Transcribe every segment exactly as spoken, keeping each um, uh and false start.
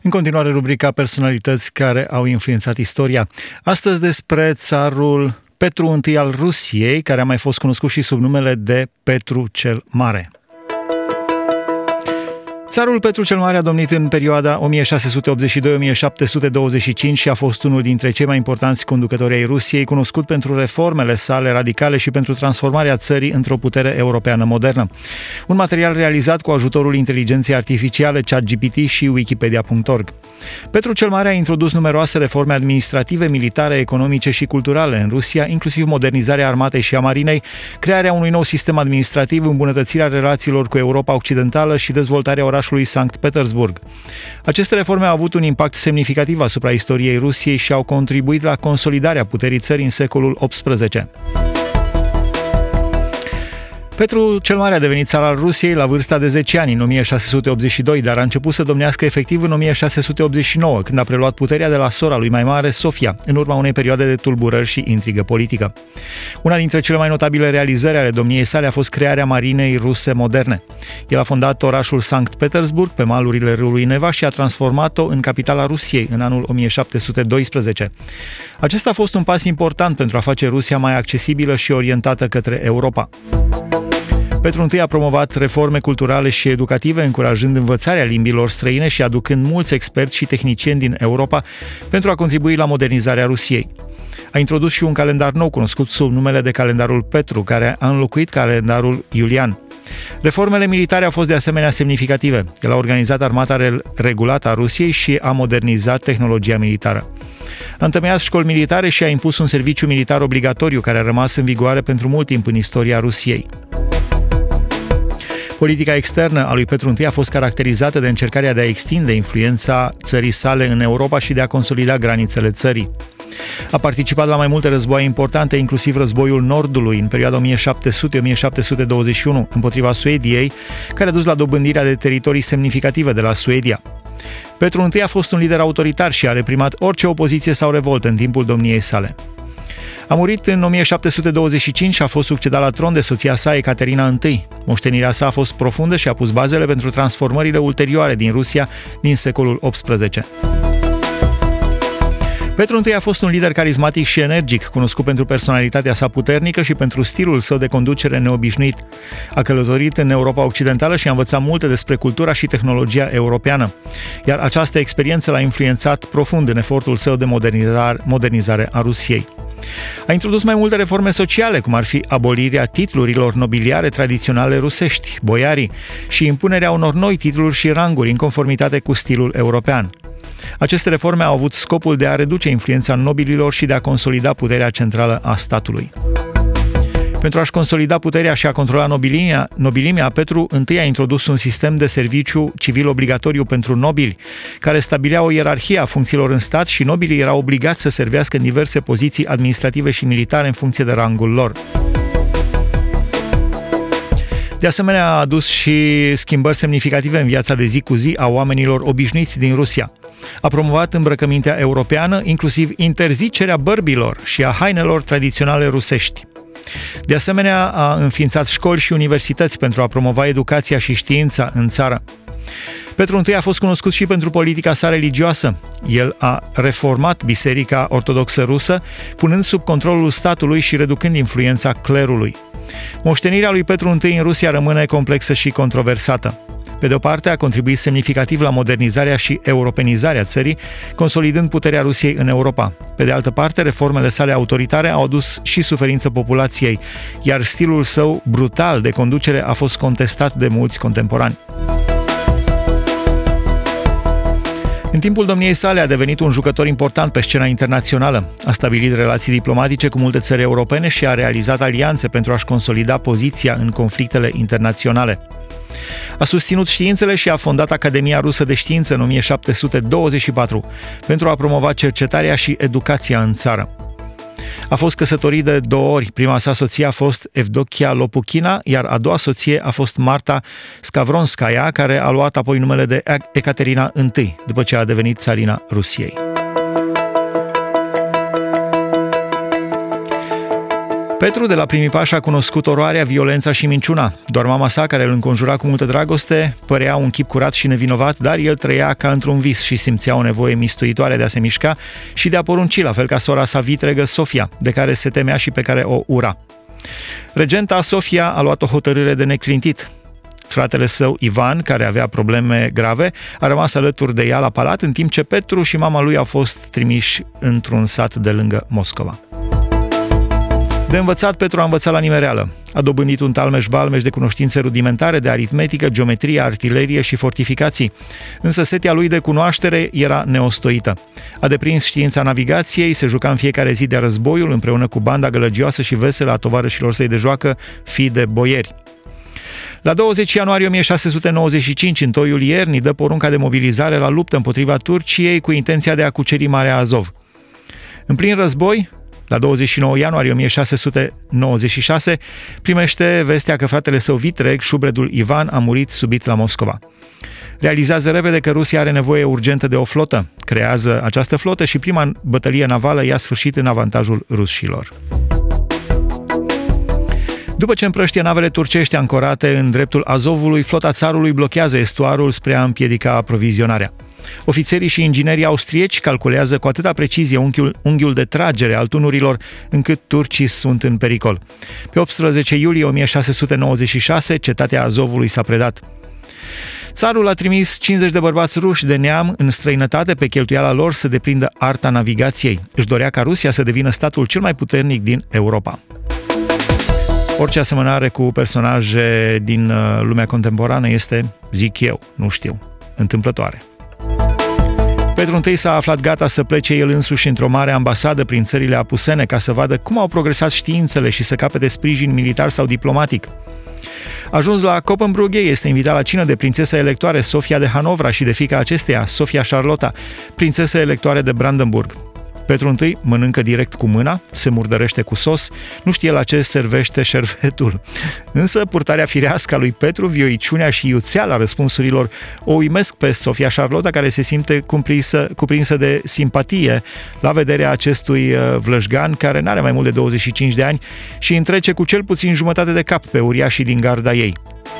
În continuare, rubrica Personalități care au influențat istoria. Astăzi despre țarul Petru I al Rusiei, care a mai fost cunoscut și sub numele de Petru cel Mare. Țarul Petru cel Mare a domnit în perioada o mie șase sute optzeci și doi - o mie șapte sute douăzeci și cinci și a fost unul dintre cei mai importanți conducători ai Rusiei, cunoscut pentru reformele sale radicale și pentru transformarea țării într-o putere europeană modernă. Un material realizat cu ajutorul inteligenței artificiale ChatGPT și Wikipedia punct org. Petru cel Mare a introdus numeroase reforme administrative, militare, economice și culturale în Rusia, inclusiv modernizarea armatei și a marinei, crearea unui nou sistem administrativ, îmbunătățirea relațiilor cu Europa Occidentală și dezvoltarea orașului Sankt Petersburg. Aceste reforme au avut un impact semnificativ asupra istoriei Rusiei și au contribuit la consolidarea puterii țării în secolul optsprezece. Petru cel Mare a devenit țar al Rusiei la vârsta de zece ani, în o mie șase sute optzeci și doi, dar a început să domnească efectiv în o mie șase sute optzeci și nouă, când a preluat puterea de la sora lui mai mare, Sofia, în urma unei perioade de tulburări și intrigă politică. Una dintre cele mai notabile realizări ale domniei sale a fost crearea marinei ruse moderne. El a fondat orașul Sankt Petersburg pe malurile râului Neva și a transformat-o în capitala Rusiei în anul o mie șapte sute doisprezece. Acesta a fost un pas important pentru a face Rusia mai accesibilă și orientată către Europa. Petru I a promovat reforme culturale și educative, încurajând învățarea limbilor străine și aducând mulți experți și tehnicieni din Europa pentru a contribui la modernizarea Rusiei. A introdus și un calendar nou, cunoscut sub numele de calendarul Petru, care a înlocuit calendarul Iulian. Reformele militare au fost de asemenea semnificative. El a organizat armata regulată a Rusiei și a modernizat tehnologia militară. A întemeiat școli militare și a impus un serviciu militar obligatoriu, care a rămas în vigoare pentru mult timp în istoria Rusiei. Politica externă a lui Petru I a fost caracterizată de încercarea de a extinde influența țării sale în Europa și de a consolida granițele țării. A participat la mai multe războaie importante, inclusiv războiul Nordului, în perioada o mie șapte sute - o mie șapte sute douăzeci și unu, împotriva Suediei, care a dus la dobândirea de teritorii semnificative de la Suedia. Petru I a fost un lider autoritar și a reprimat orice opoziție sau revoltă în timpul domniei sale. A murit în o mie șapte sute douăzeci și cinci și a fost succedat la tron de soția sa, Ecaterina I. Moștenirea sa a fost profundă și a pus bazele pentru transformările ulterioare din Rusia din secolul optsprezece. Petru I a fost un lider carismatic și energic, cunoscut pentru personalitatea sa puternică și pentru stilul său de conducere neobișnuit. A călătorit în Europa Occidentală și a învățat multe despre cultura și tehnologia europeană, iar această experiență l-a influențat profund în efortul său de modernizare, modernizare a Rusiei. A introdus mai multe reforme sociale, cum ar fi abolirea titlurilor nobiliare tradiționale rusești, boiarii, și impunerea unor noi titluri și ranguri în conformitate cu stilul european. Aceste reforme au avut scopul de a reduce influența nobililor și de a consolida puterea centrală a statului. Pentru a-și consolida puterea și a controla nobilimea, nobilimea, Petru I a introdus un sistem de serviciu civil obligatoriu pentru nobili, care stabilea o ierarhie a funcțiilor în stat și nobilii erau obligați să servească în diverse poziții administrative și militare în funcție de rangul lor. De asemenea, a adus și schimbări semnificative în viața de zi cu zi a oamenilor obișnuiți din Rusia. A promovat îmbrăcămintea europeană, inclusiv interzicerea bărbilor și a hainelor tradiționale rusești. De asemenea, a înființat școli și universități pentru a promova educația și știința în țară. Petru I a fost cunoscut și pentru politica sa religioasă. El a reformat Biserica Ortodoxă Rusă, punând sub controlul statului și reducând influența clerului. Moștenirea lui Petru I în Rusia rămâne complexă și controversată. Pe de o parte, a contribuit semnificativ la modernizarea și europenizarea țării, consolidând puterea Rusiei în Europa. Pe de altă parte, reformele sale autoritare au adus și suferință populației, iar stilul său brutal de conducere a fost contestat de mulți contemporani. În timpul domniei sale a devenit un jucător important pe scena internațională. A stabilit relații diplomatice cu multe țări europene și a realizat alianțe pentru a-și consolida poziția în conflictele internaționale. A susținut științele și a fondat Academia Rusă de Știință în o mie șapte sute douăzeci și patru pentru a promova cercetarea și educația în țară. A fost căsătorit de două ori. Prima sa soție a fost Evdokia Lopuchina, iar a doua soție a fost Marta Skavronskaya, care a luat apoi numele de Ecaterina I, după ce a devenit țarina Rusiei. Petru de la primii pași a cunoscut oroarea, violența și minciuna. Doar mama sa, care îl înconjura cu multă dragoste, părea un chip curat și nevinovat, dar el trăia ca într-un vis și simțea o nevoie mistuitoare de a se mișca și de a porunci, la fel ca sora sa vitregă Sofia, de care se temea și pe care o ura. Regenta Sofia a luat o hotărâre de neclintit. Fratele său, Ivan, care avea probleme grave, a rămas alături de ea la palat, în timp ce Petru și mama lui au fost trimiși într-un sat de lângă Moscova. De învățat, Petru a învățat la nimereală. A dobândit un talmeș-balmeș de cunoștințe rudimentare de aritmetică, geometrie, artilerie și fortificații. Însă setea lui de cunoaștere era neostoită. A deprins știința navigației, se juca în fiecare zi de războiul împreună cu banda gălăgioasă și veselă a tovarășilor săi de joacă, fii de boieri. La douăzeci ianuarie o mie șase sute nouăzeci și cinci, în toiul iernii, dă porunca de mobilizare la luptă împotriva Turciei cu intenția de a cuceri Marea Azov. În plin război, la douăzeci și nouă ianuarie o mie șase sute nouăzeci și șase, primește vestea că fratele său vitreg, șubredul Ivan, a murit subit la Moscova. Realizează repede că Rusia are nevoie urgentă de o flotă. Creează această flotă și prima bătălie navală ia sfârșit în avantajul rușilor. După ce împrăștie navele turcești ancorate în dreptul Azovului, flota țarului blochează estuarul spre a împiedica aprovizionarea. Ofițerii și inginerii austrieci calculează cu atâta precizie unghiul, unghiul de tragere al tunurilor, încât turcii sunt în pericol. Pe optsprezece iulie o mie șase sute nouăzeci și șase, cetatea Azovului s-a predat. Țarul a trimis cincizeci de bărbați ruși de neam în străinătate pe cheltuiala lor să deprindă arta navigației. Își dorea ca Rusia să devină statul cel mai puternic din Europa. Orice asemănare cu personaje din lumea contemporană este, zic eu, nu știu, întâmplătoare. Petru întâi s-a aflat gata să plece el însuși într-o mare ambasadă prin țările apusene ca să vadă cum au progresat științele și să capete sprijin militar sau diplomatic. Ajuns la Copenbrugge, este invitat la cină de prințesa electoare Sofia de Hanovra și de fiica acesteia, Sofia Charlotta, prințesă electoare de Brandenburg. Petru întâi mănâncă direct cu mâna, se murdărește cu sos, nu știe la ce servește șervetul. Însă purtarea firească a lui Petru, vioiciunea și iuțeala răspunsurilor o uimesc pe Sofia Charlotta, care se simte cuprinsă, cuprinsă de simpatie la vederea acestui vlășgan care n-are mai mult de douăzeci și cinci de ani și întrece cu cel puțin jumătate de cap pe uriașii din garda ei.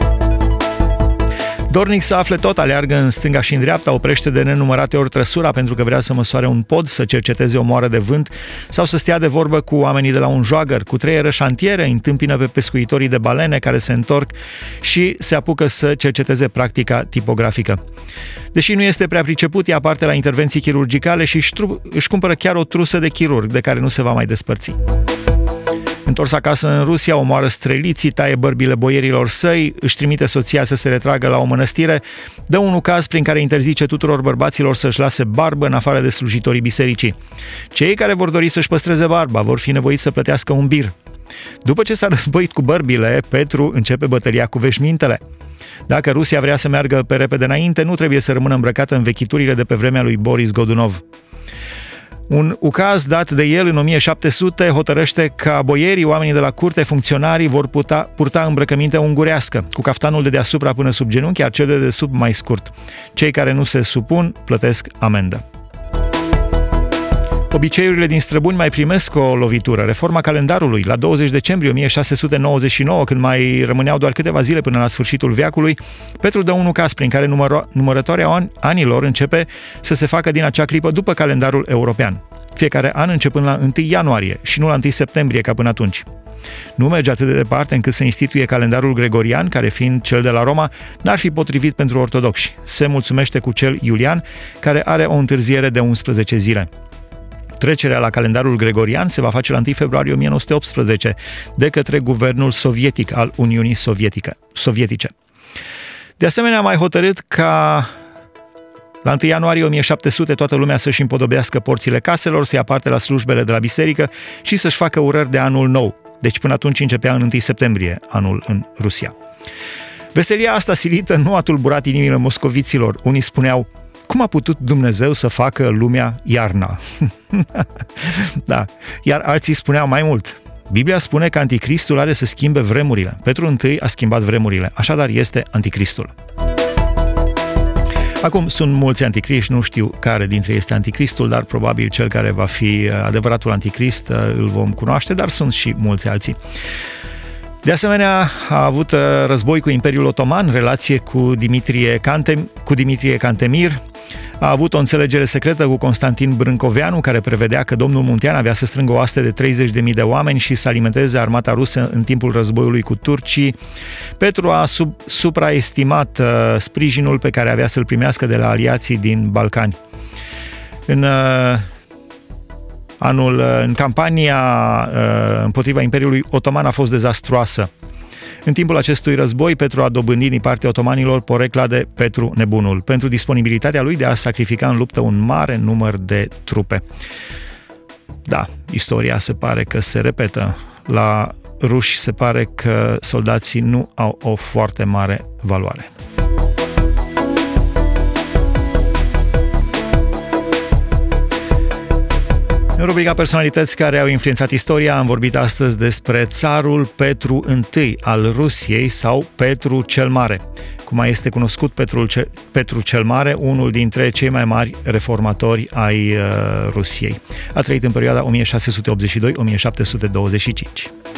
Dornic să afle tot, aleargă în stânga și în dreapta, oprește de nenumărate ori trăsura pentru că vrea să măsoare un pod, să cerceteze o moară de vânt sau să stea de vorbă cu oamenii de la un joagăr. Cu treieră șantiere întâmpină pe pescuitorii de balene care se întorc și se apucă să cerceteze practica tipografică. Deși nu este prea priceput, ia parte la intervenții chirurgicale și își, tru- își cumpără chiar o trusă de chirurg de care nu se va mai despărți. Întors acasă în Rusia, omoară streliții, taie bărbile boierilor săi, își trimite soția să se retragă la o mănăstire, dă un ucaz prin care interzice tuturor bărbaților să-și lase barbă în afară de slujitorii bisericii. Cei care vor dori să-și păstreze barba vor fi nevoiți să plătească un bir. După ce s-a războit cu bărbile, Petru începe bătălia cu veșmintele. Dacă Rusia vrea să meargă pe repede înainte, nu trebuie să rămână îmbrăcată în vechiturile de pe vremea lui Boris Godunov. Un ucaz dat de el în o mie șapte sute hotărăște ca boierii, oamenii de la curte, funcționarii vor putea purta îmbrăcăminte ungurească, cu caftanul de deasupra până sub genunchi, iar cel de desubt mai scurt. Cei care nu se supun plătesc amendă. Obiceiurile din străbuni mai primesc o lovitură. Reforma calendarului. La douăzeci decembrie o mie șase sute nouăzeci și nouă, când mai rămâneau doar câteva zile până la sfârșitul veacului, Petru dă un ucaz prin care număro- numărătoarea anilor începe să se facă din acea clipă după calendarul european. Fiecare an începând la întâi ianuarie și nu la întâi septembrie ca până atunci. Nu merge atât de departe încât să instituie calendarul gregorian, care fiind cel de la Roma, n-ar fi potrivit pentru ortodoxi. Se mulțumește cu cel iulian, care are o întârziere de unsprezece zile. Trecerea la calendarul gregorian se va face la întâi februarie o mie nouă sute optsprezece de către guvernul sovietic al Uniunii Sovietică, Sovietice. De asemenea, a mai hotărât ca la întâi ianuarie o mie șapte sute toată lumea să-și împodobească porțile caselor, să ia parte la slujbele de la biserică și să-și facă urări de anul nou. Deci până atunci începea în întâi septembrie anul în Rusia. Veselia asta silită nu a tulburat inimile moscoviților. Unii spuneau: cum a putut Dumnezeu să facă lumea iarna? Da, iar alții spuneau mai mult. Biblia spune că anticristul are să schimbe vremurile. Petru întâi a schimbat vremurile, așadar este anticristul. Acum sunt mulți anticriști, nu știu care dintre ei este anticristul, dar probabil cel care va fi adevăratul anticrist îl vom cunoaște, dar sunt și mulți alții. De asemenea, a avut război cu Imperiul Otoman, relație cu Dimitrie, Cantem, cu Dimitrie Cantemir, a avut o înțelegere secretă cu Constantin Brâncoveanu, care prevedea că domnul Muntean avea să strângă o oaste de treizeci de mii de oameni și să alimenteze armata rusă în timpul războiului cu turcii. Petru a sub, supraestimat uh, sprijinul pe care avea să-l primească de la aliații din Balcani. În uh, anul, uh, în campania uh, împotriva Imperiului Otoman a fost dezastruoasă. În timpul acestui război, Petru a dobândit din partea otomanilor porecla de Petru Nebunul, pentru disponibilitatea lui de a sacrifica în luptă un mare număr de trupe. Da, istoria se pare că se repetă. La ruși se pare că soldații nu au o foarte mare valoare. În rubrica Personalități care au influențat istoria am vorbit astăzi despre țarul Petru I al Rusiei sau Petru cel Mare. Cum mai este cunoscut Petru, Ce- Petru cel Mare, unul dintre cei mai mari reformatori ai uh, Rusiei. A trăit în perioada o mie șase sute optzeci și doi - o mie șapte sute douăzeci și cinci.